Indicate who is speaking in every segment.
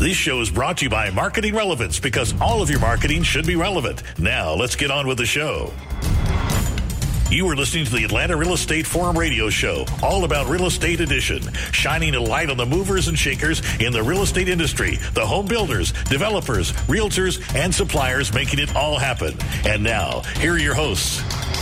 Speaker 1: This show is brought to you by Marketing Relevance, because all of your marketing should be relevant. Now, let's get on with the show. You are listening to the Atlanta Real Estate Forum radio show, all about Real Estate Edition, shining a light on the movers and shakers in the real estate industry, the home builders, developers, realtors, and suppliers making it all happen. And now, here are your hosts.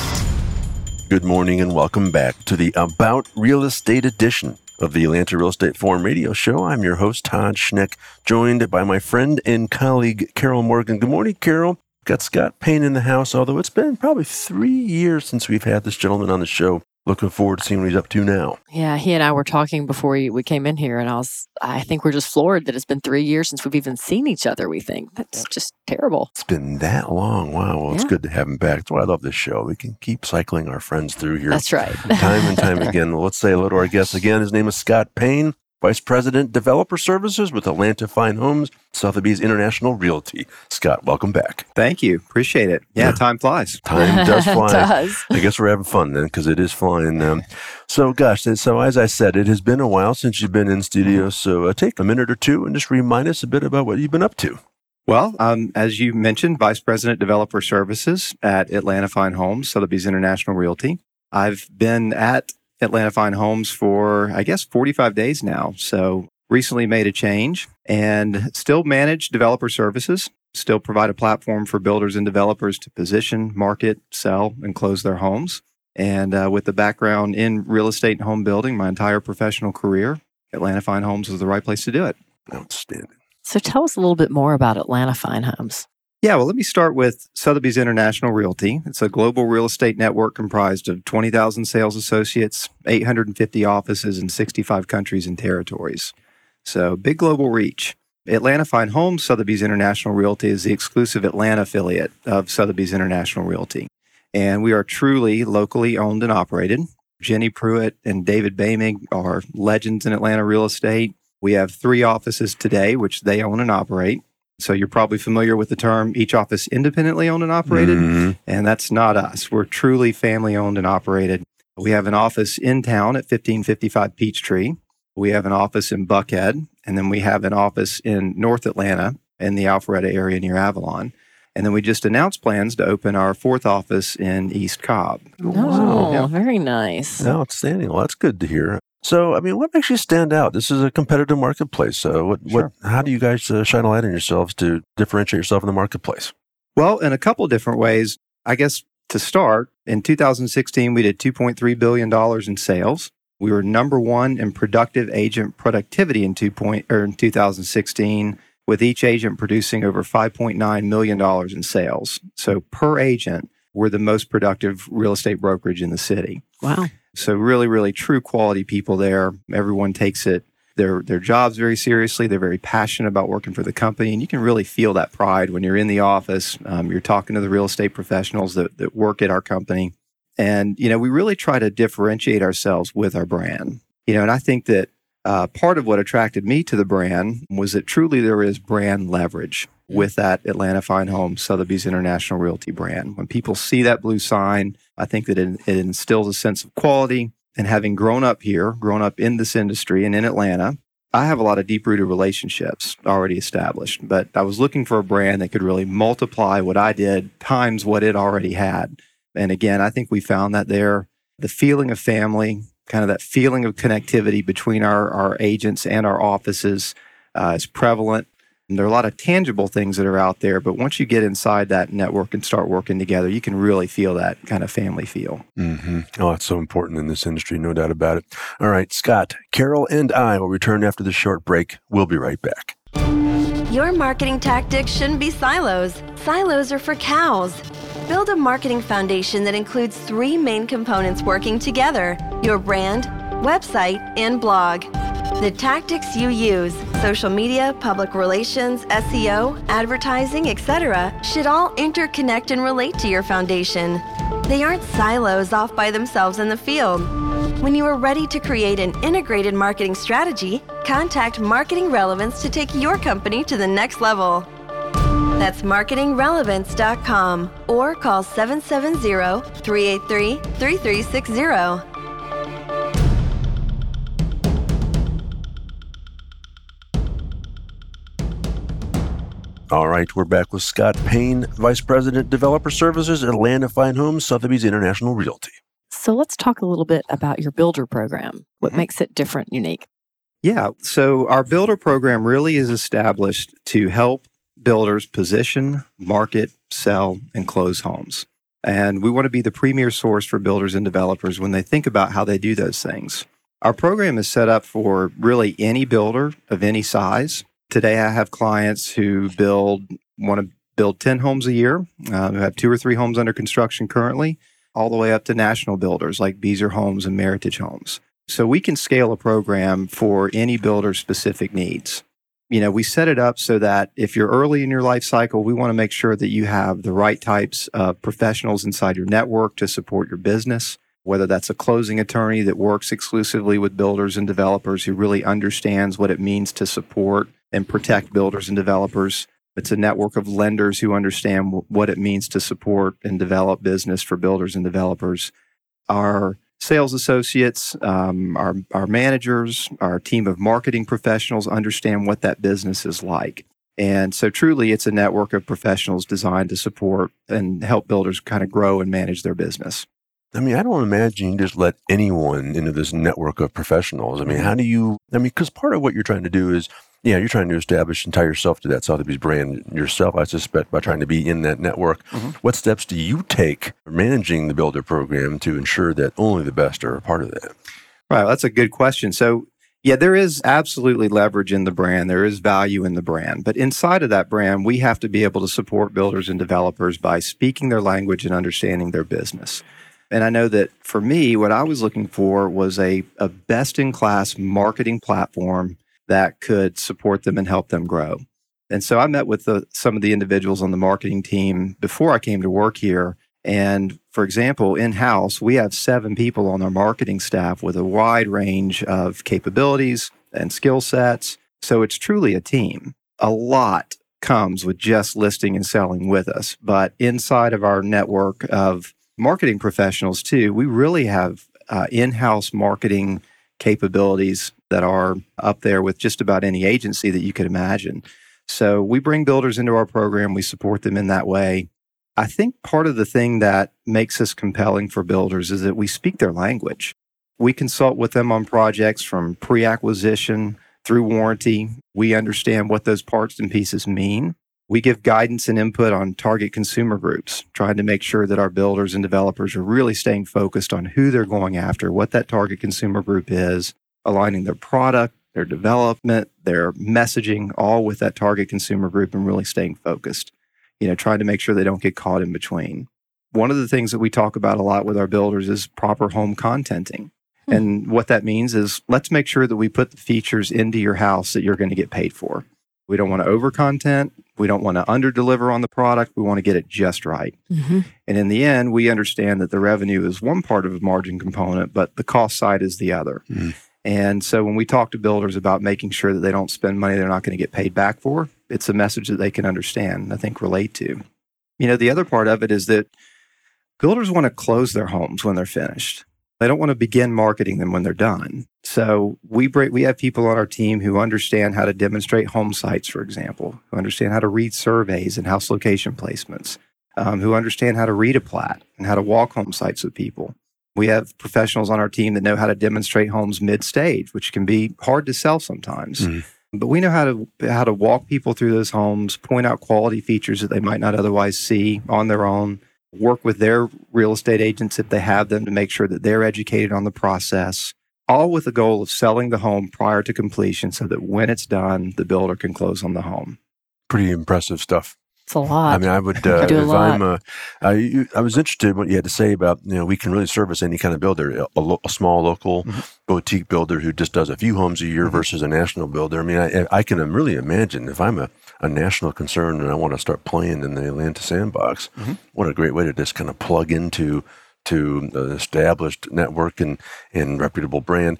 Speaker 2: Good morning and welcome back to the About Real Estate Edition of the Atlanta Real Estate Forum radio show. I'm your host, Todd Schneck, joined by my friend and colleague, Carol Morgan. Good morning, Carol. Got Scott Payne in the house, although it's been probably 3 years since we've had this gentleman on the show. Looking forward to seeing what he's up to now.
Speaker 3: Yeah, he and I were talking before we came in here, and I think we're just floored that it's been 3 years since we've even seen each other, we think. That's just terrible.
Speaker 2: It's been that long. Wow. Well, It's good to have him back. That's why I love this show. We can keep cycling our friends through here.
Speaker 3: That's right.
Speaker 2: Time and time again. Well, let's say hello to our guest again. His name is Scott Payne, Vice President, Developer Services with Atlanta Fine Homes, Sotheby's International Realty. Scott, welcome back.
Speaker 4: Thank you. Appreciate it. Yeah, time flies.
Speaker 2: Time does fly.
Speaker 3: It does.
Speaker 2: I guess we're having fun then, because it is flying. So as I said, it has been a while since you've been in studio. So take a minute or two and just remind us a bit about what you've been up to.
Speaker 4: Well, as you mentioned, Vice President, Developer Services at Atlanta Fine Homes, Sotheby's International Realty. I've been at Atlanta Fine Homes for, 45 days now. So recently made a change and still manage developer services, still provide a platform for builders and developers to position, market, sell, and close their homes. And with the background in real estate and home building, my entire professional career, Atlanta Fine Homes was the right place to do it.
Speaker 2: Outstanding.
Speaker 3: So tell us a little bit more about Atlanta Fine Homes.
Speaker 4: Yeah, well, let me start with Sotheby's International Realty. It's a global real estate network comprised of 20,000 sales associates, 850 offices in 65 countries and territories. So big global reach. Atlanta Fine Homes, Sotheby's International Realty, is the exclusive Atlanta affiliate of Sotheby's International Realty. And we are truly locally owned and operated. Jenny Pruitt and David Baimig are legends in Atlanta real estate. We have 3 offices today, which they own and operate. So you're probably familiar with the term, each office independently owned and operated, and that's not us. We're truly family owned and operated. We have an office in town at 1555 Peachtree. We have an office in Buckhead, and then we have an office in North Atlanta in the Alpharetta area near Avalon. And then we just announced plans to open our 4th office in East Cobb.
Speaker 3: Oh, very nice.
Speaker 2: Outstanding. Well, that's good to hear. So, what makes you stand out? This is a competitive marketplace. So how do you guys shine a light on yourselves to differentiate yourself in the marketplace?
Speaker 4: Well, in a couple different ways. I guess to start, in 2016, we did $2.3 billion in sales. We were number 1 in productive agent productivity in 2016, with each agent producing over $5.9 million in sales. So per agent, we're the most productive real estate brokerage in the city.
Speaker 3: Wow.
Speaker 4: So really, really true quality people there. Everyone takes their jobs very seriously. They're very passionate about working for the company. And you can really feel that pride when you're in the office. You're talking to the real estate professionals that work at our company. And, we really try to differentiate ourselves with our brand. And I think that part of what attracted me to the brand was that truly there is brand leverage with that Atlanta Fine Homes, Sotheby's International Realty brand. When people see that blue sign, I think that it instills a sense of quality. And having grown up in this industry and in Atlanta, I have a lot of deep-rooted relationships already established. But I was looking for a brand that could really multiply what I did times what it already had. And again, I think we found that there. The feeling of family, kind of that feeling of connectivity between our agents and our offices is prevalent. And there are a lot of tangible things that are out there, but once you get inside that network and start working together, you can really feel that kind of family feel.
Speaker 2: Oh, it's so important in this industry, no doubt about it. All right, Scott, Carol, and I will return after this short break. We'll be right back.
Speaker 5: Your marketing tactics shouldn't be silos. Silos are for cows. Build a marketing foundation that includes 3 main components working together: your brand, website, and blog. The tactics you use, social media, public relations, SEO, advertising, etc., should all interconnect and relate to your foundation. They aren't silos off by themselves in the field. When you are ready to create an integrated marketing strategy, contact Marketing Relevance to take your company to the next level. That's marketingrelevance.com or call 770-383-3360.
Speaker 2: All right, we're back with Scott Payne, Vice President, Developer Services at Atlanta Fine Homes, Sotheby's International Realty.
Speaker 3: So let's talk a little bit about your builder program. What makes it different, unique?
Speaker 4: Yeah, so our builder program really is established to help builders position, market, sell, and close homes. And we want to be the premier source for builders and developers when they think about how they do those things. Our program is set up for really any builder of any size. Today, I have clients who want to build 10 homes a year, who have 2 or 3 homes under construction currently, all the way up to national builders like Beazer Homes and Meritage Homes. So we can scale a program for any builder's specific needs. We set it up so that if you're early in your life cycle, we want to make sure that you have the right types of professionals inside your network to support your business, whether that's a closing attorney that works exclusively with builders and developers who really understands what it means to support and protect builders and developers. It's a network of lenders who understand what it means to support and develop business for builders and developers. Our sales associates, our managers, our team of marketing professionals understand what that business is like. And so truly, it's a network of professionals designed to support and help builders kind of grow and manage their business.
Speaker 2: I don't imagine you just let anyone into this network of professionals. Because part of what you're trying to do is, you're trying to establish and tie yourself to that Sotheby's brand yourself, I suspect, by trying to be in that network. What steps do you take managing the builder program to ensure that only the best are a part of that?
Speaker 4: Right, that's a good question. So, there is absolutely leverage in the brand. There is value in the brand. But inside of that brand, we have to be able to support builders and developers by speaking their language and understanding their business. And I know that for me, what I was looking for was a best-in-class marketing platform that could support them and help them grow. And so I met with some of the individuals on the marketing team before I came to work here. And for example, in-house, we have 7 people on our marketing staff with a wide range of capabilities and skill sets. So it's truly a team. A lot comes with just listing and selling with us. But inside of our network of marketing professionals too, we really have in-house marketing capabilities that are up there with just about any agency that you could imagine. So we bring builders into our program. We support them in that way. I think part of the thing that makes us compelling for builders is that we speak their language. We consult with them on projects from pre-acquisition through warranty. We understand what those parts and pieces mean. We give guidance and input on target consumer groups, trying to make sure that our builders and developers are really staying focused on who they're going after, what that target consumer group is, aligning their product, their development, their messaging, all with that target consumer group and really staying focused, trying to make sure they don't get caught in between. One of the things that we talk about a lot with our builders is proper home contenting. And what that means is let's make sure that we put the features into your house that you're going to get paid for. We don't want to over-content. We don't want to under-deliver on the product. We want to get it just right. And in the end, we understand that the revenue is one part of a margin component, but the cost side is the other. And so when we talk to builders about making sure that they don't spend money they're not going to get paid back for, it's a message that they can understand, I think, relate to. The other part of it is that builders want to close their homes when they're finished. They don't want to begin marketing them when they're done. So we have people on our team who understand how to demonstrate home sites, for example, who understand how to read surveys and house location placements, who understand how to read a plat and how to walk home sites with people. We have professionals on our team that know how to demonstrate homes mid-stage, which can be hard to sell sometimes. But we know how to walk people through those homes, point out quality features that they might not otherwise see on their own, work with their real estate agents if they have them to make sure that they're educated on the process, all with the goal of selling the home prior to completion so that when it's done, the builder can close on the home.
Speaker 2: Pretty impressive stuff.
Speaker 3: It's a lot.
Speaker 2: I would, if I was interested in what you had to say about, we can really service any kind of builder, a small local boutique builder who just does a few homes a year versus a national builder. I can really imagine if I'm a national concern and I want to start playing in the Atlanta sandbox, what a great way to just kind of plug into an established network and reputable brand.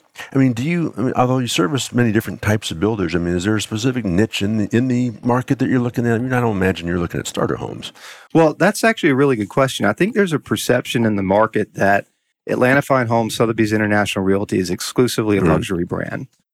Speaker 2: Although you service many different types of builders, is there a specific niche in the market that you're looking at? I don't imagine you're looking at starter homes.
Speaker 4: Well, that's actually a really good question. I think there's a perception in the market that Atlanta Fine Homes, Sotheby's International Realty is exclusively a luxury brand.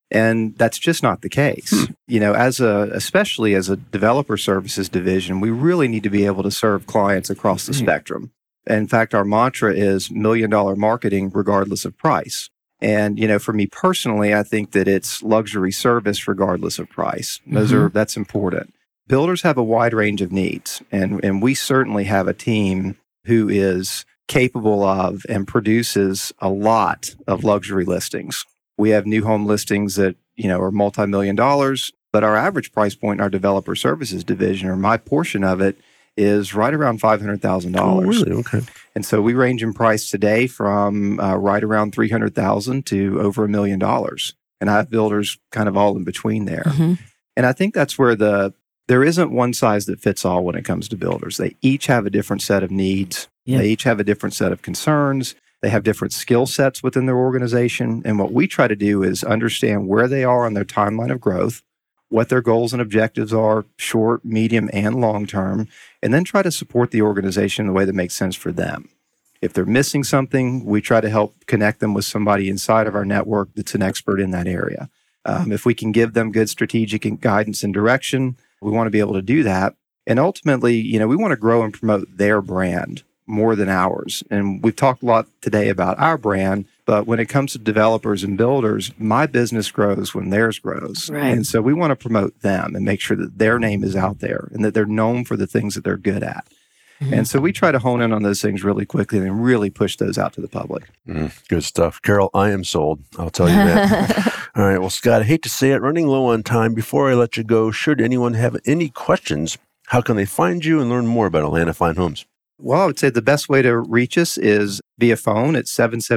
Speaker 4: And that's just not the case. Especially as a developer services division, we really need to be able to serve clients across the spectrum. In fact, our mantra is $1 million marketing regardless of price. And, for me personally, I think that it's luxury service regardless of price. That's important. Builders have a wide range of needs, and we certainly have a team who is capable of and produces a lot of luxury listings. We have new home listings that, are multi-million dollars, but our average price point in our developer services division, or my portion of it, is right around $500,000.
Speaker 2: Oh, really? Okay.
Speaker 4: And so we range in price today from right around $300,000 to over $1 million. And I have builders kind of all in between there.
Speaker 3: Mm-hmm.
Speaker 4: And I think that's where there isn't one size that fits all when it comes to builders. They each have a different set of needs. Yeah. They each have a different set of concerns. They have different skill sets within their organization. And what we try to do is understand where they are on their timeline of growth, what their goals and objectives are, short, medium, and long term, and then try to support the organization in the way that makes sense for them. If they're missing something, we try to help connect them with somebody inside of our network that's an expert in that area. If we can give them good strategic and guidance and direction, we want to be able to do that. And ultimately, we want to grow and promote their brand more than ours. And we've talked a lot today about our brand, but when it comes to developers and builders, my business grows when theirs grows.
Speaker 3: Right.
Speaker 4: And so we want to promote them and make sure that their name is out there and that they're known for the things that they're good at. Mm-hmm. And so we try to hone in on those things really quickly and really push those out to the public.
Speaker 2: Good stuff. Carol, I am sold. I'll tell you that. All right. Well, Scott, I hate to say it, running low on time. Before I let you go, should anyone have any questions, how can they find you and learn more about Atlanta Fine Homes?
Speaker 4: Well, I would say the best way to reach us is via phone at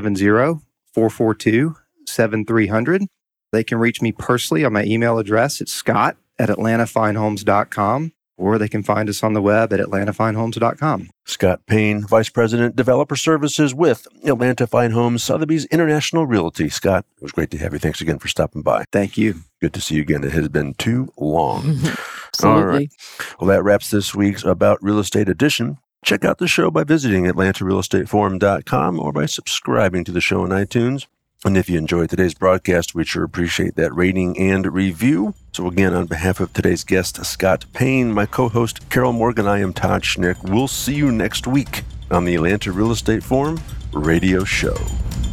Speaker 4: 770-442-7300. They can reach me personally on my email address. It's scott@atlantafinehomes.com, or they can find us on the web at atlantafinehomes.com.
Speaker 2: Scott Payne, Vice President, Developer Services with Atlanta Fine Homes, Sotheby's International Realty. Scott, it was great to have you. Thanks again for stopping by.
Speaker 4: Thank you.
Speaker 2: Good to see you again. It has been too long.
Speaker 3: Absolutely.
Speaker 2: All right. Well, that wraps this week's About Real Estate edition. Check out the show by visiting AtlantaRealEstateForum.com or by subscribing to the show on iTunes. And if you enjoyed today's broadcast, we'd sure appreciate that rating and review. So again, on behalf of today's guest, Scott Payne, my co-host, Carol Morgan, I am Todd Schnick. We'll see you next week on the Atlanta Real Estate Forum radio show.